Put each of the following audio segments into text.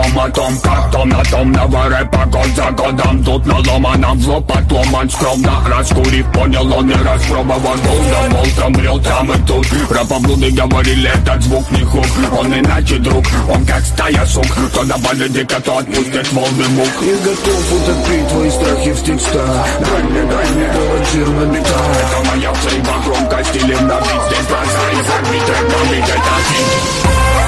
потом о том, как том на том рэпа год за годом. Тут наломано в лоб, отломан скромно раскурив, понял он и распробовал. Голдом, волком, брел там и тут. Рапоблуды говорили, этот звук не хук. Он иначе друг, он как стая сук. То добавит дико, то отпустит волны мук. Я готов утопить твои страхи в текстах. Дай мне галанчир на битах. Это моя цейба, громко стилем на бит. Здесь глаза и забить, трек на бит, это хит.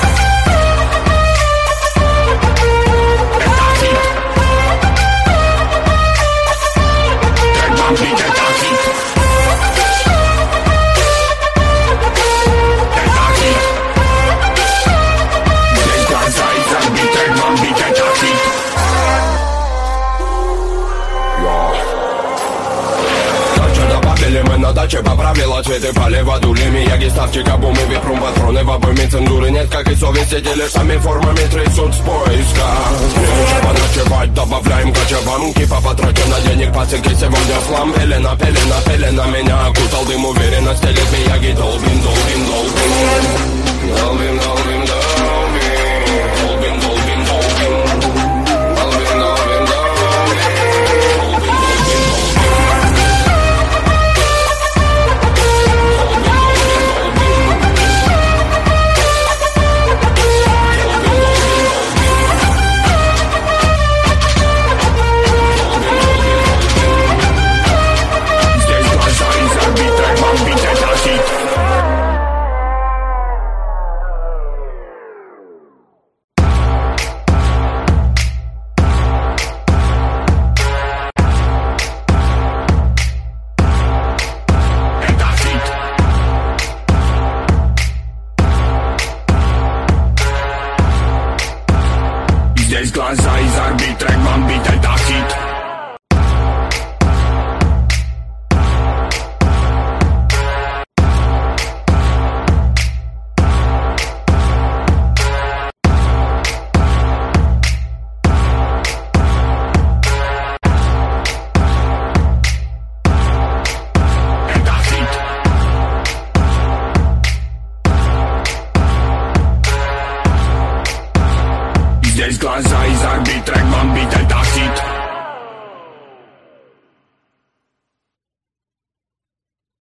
Мы на даче поправила цветы, полива дули Мияги, ставчика, бумы, випрум, патроны в обойме, цензуры нет, как и совести, лишь сами формами трясут с поиска. Нечего ночевать, добавляем кочевам, кипа потрачен на денег, пацики, сегодня слам. Пелена, пелена, пелена, меня окутал дым, уверенно стелит Мияги, долбин, долбин, долбин. Долбин, долбин,